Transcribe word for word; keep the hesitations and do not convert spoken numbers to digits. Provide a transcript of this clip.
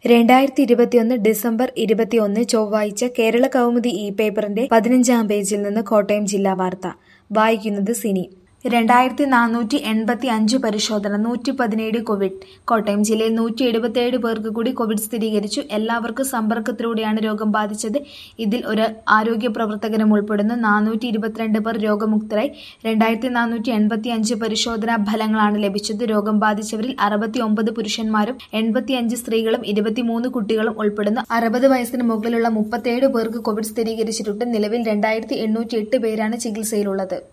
രണ്ടായിരത്തി ഇരുപത്തിയൊന്ന് ഡിസംബർ ഇരുപത്തിയൊന്ന് ചൊവ്വാഴ്ച കേരള കൗമുദി ഇ പേപ്പറിന്റെ പതിനഞ്ചാം പേജിൽ നിന്ന് കോട്ടയം ജില്ലാ വാർത്ത വായിക്കുന്നത് സിനി. രണ്ടായിരത്തി നാനൂറ്റി എൺപത്തി അഞ്ച് പരിശോധന, നൂറ്റി പതിനേഴ് കോവിഡ്. കോട്ടയം ജില്ലയിൽ നൂറ്റി എഴുപത്തിയേഴ് പേർക്ക് കൂടി കോവിഡ് സ്ഥിരീകരിച്ചു. എല്ലാവർക്കും സമ്പർക്കത്തിലൂടെയാണ് രോഗം ബാധിച്ചത്. ഇതിൽ ഒരു ആരോഗ്യ പ്രവർത്തകനും ഉൾപ്പെടുന്നു. നാനൂറ്റി ഇരുപത്തിരണ്ട് പേർ രോഗമുക്തരായി. രണ്ടായിരത്തി നാനൂറ്റി എൺപത്തി അഞ്ച് പരിശോധനാ ഫലങ്ങളാണ് ലഭിച്ചത്. രോഗം ബാധിച്ചവരിൽ അറുപത്തി ഒമ്പത് പുരുഷന്മാരും എൺപത്തിയഞ്ച് സ്ത്രീകളും ഇരുപത്തിമൂന്ന് കുട്ടികളും ഉൾപ്പെടുന്നു. അറുപത് വയസ്സിന് മുകളിലുള്ള മുപ്പത്തിയേഴ് പേർക്ക് കോവിഡ് സ്ഥിരീകരിച്ചിട്ടുണ്ട്. നിലവിൽ രണ്ടായിരത്തി എണ്ണൂറ്റി എട്ട് പേരാണ് ചികിത്സയിലുള്ളത്.